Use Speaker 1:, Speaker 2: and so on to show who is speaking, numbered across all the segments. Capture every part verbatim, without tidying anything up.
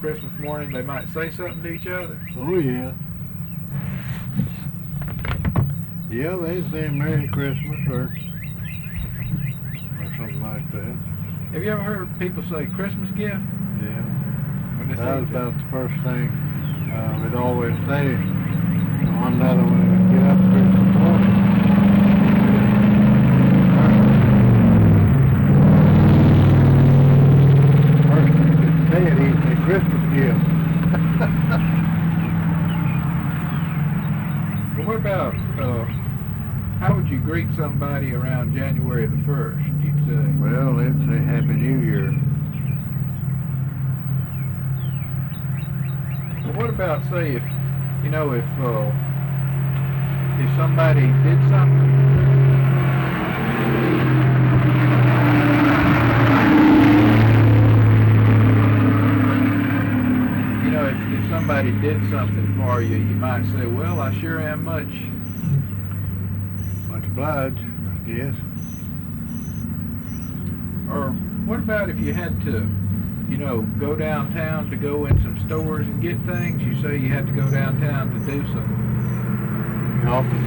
Speaker 1: Christmas morning they might say something to each other?
Speaker 2: Oh, yeah. Yeah, they say Merry Christmas or, or something like that.
Speaker 1: Have you ever heard people say Christmas gift?
Speaker 2: Yeah.
Speaker 1: When they
Speaker 2: That
Speaker 1: say
Speaker 2: was
Speaker 1: to-
Speaker 2: about the first thing uh, we'd always say. One another when we get up Christmas morning. First thing they'd say it, he'd say Christmas gift.
Speaker 1: Well, what about, uh, how would you greet somebody around January the first, you'd say?
Speaker 2: Well, they'd say Happy New Year.
Speaker 1: Well, what about, say, if, you know, if, uh, if somebody did something, you know, if, if somebody did something for you, you might say, well, I sure am much.
Speaker 2: Much obliged, yes.
Speaker 1: Or what about if you had to, you know, go downtown to go in some stores and get things? You say you had to go downtown to do something.
Speaker 2: Shopping.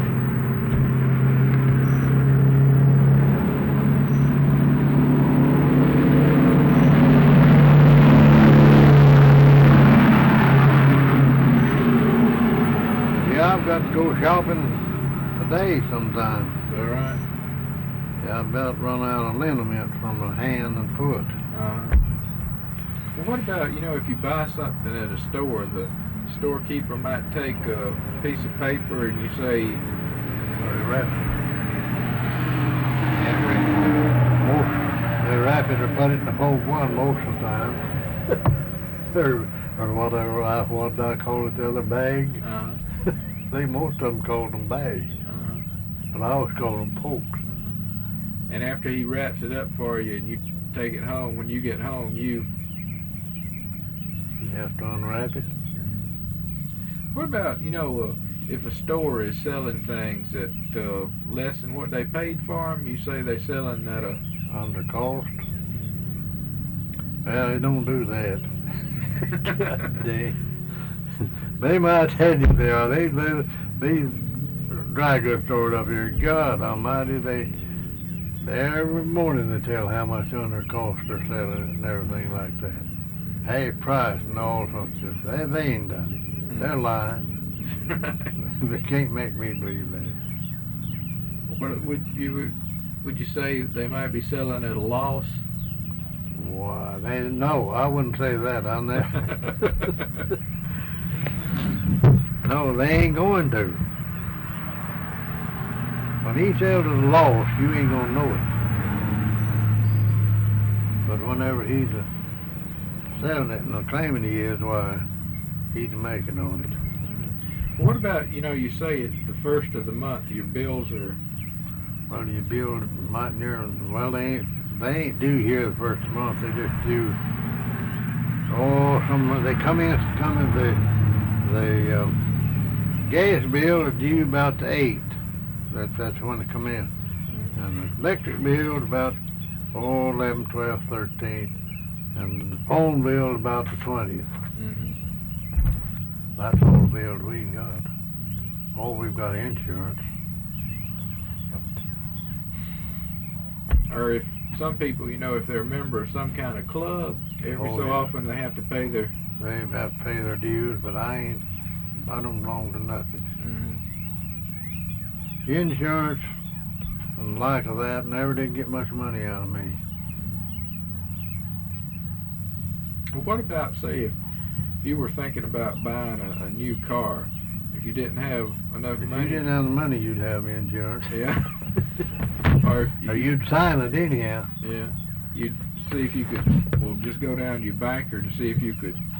Speaker 2: Yeah, I've got to go shopping today sometime.
Speaker 1: All right.
Speaker 2: Yeah, I've about run out of liniment from my hand and foot.
Speaker 1: Uh, well, what about, you know, if you buy something at a store, the storekeeper might take a piece of paper and you say,
Speaker 2: They wrap,
Speaker 1: and
Speaker 2: most, they wrap it or put it in the fold one most of the time. or, or whatever, I, what did I call it the other, bag?
Speaker 1: uh,
Speaker 2: They, most of them called them bags,
Speaker 1: uh,
Speaker 2: but I always called them pokes.
Speaker 1: and after he wraps it up for you and you take it home, when you get home, you,
Speaker 2: You have to unwrap it.
Speaker 1: what about, you know, uh, if a store is selling things at uh, less than what they paid for them, you say they're selling at a...
Speaker 2: Under cost. Well, they don't do that. they, they might tell you they are. They, they, these dry goods stores up here, God almighty, they, every morning they tell how much under cost they're selling it and everything like that. Half price and all sorts of stuff. They, they ain't done it. They're lying. They can't make me believe that.
Speaker 1: What would you would you say they might be selling at a loss?
Speaker 2: Why, they no, I wouldn't say that on there. No, they ain't going to. When he sells at a loss, you ain't gonna know it. But whenever he's uh, selling it and claiming he is, why, he's making on it.
Speaker 1: What about, you know, you say at the first of the month your bills are...
Speaker 2: Well, you build might near, well, they ain't, they ain't due here the first of the month. They just do, oh, some, they come in, come in, the, the um, gas bill is due about the eighth. That, that's when they come in. And the electric bill is about, oh, eleven, twelve, thirteenth. And the phone bill is about the twentieth.
Speaker 1: Mm-hmm.
Speaker 2: That's all the bills we got. Oh, we've got insurance.
Speaker 1: Or if some people, you know, if they're a member of some kind of club, every
Speaker 2: Oh,
Speaker 1: so
Speaker 2: yeah.
Speaker 1: often they have to pay their...
Speaker 2: They have to pay their dues, but I ain't, I don't belong to nothing.
Speaker 1: Mm-hmm.
Speaker 2: Insurance and like of that never did get much money out of me.
Speaker 1: Well, what about, say, if you were thinking about buying a, a new car, if you didn't have enough
Speaker 2: If
Speaker 1: money...
Speaker 2: you didn't have the money, you'd have insurance.
Speaker 1: Yeah. Or, if you,
Speaker 2: Or you'd sign it anyhow.
Speaker 1: Yeah. You'd see if you could, well, just go down to your banker to see if you could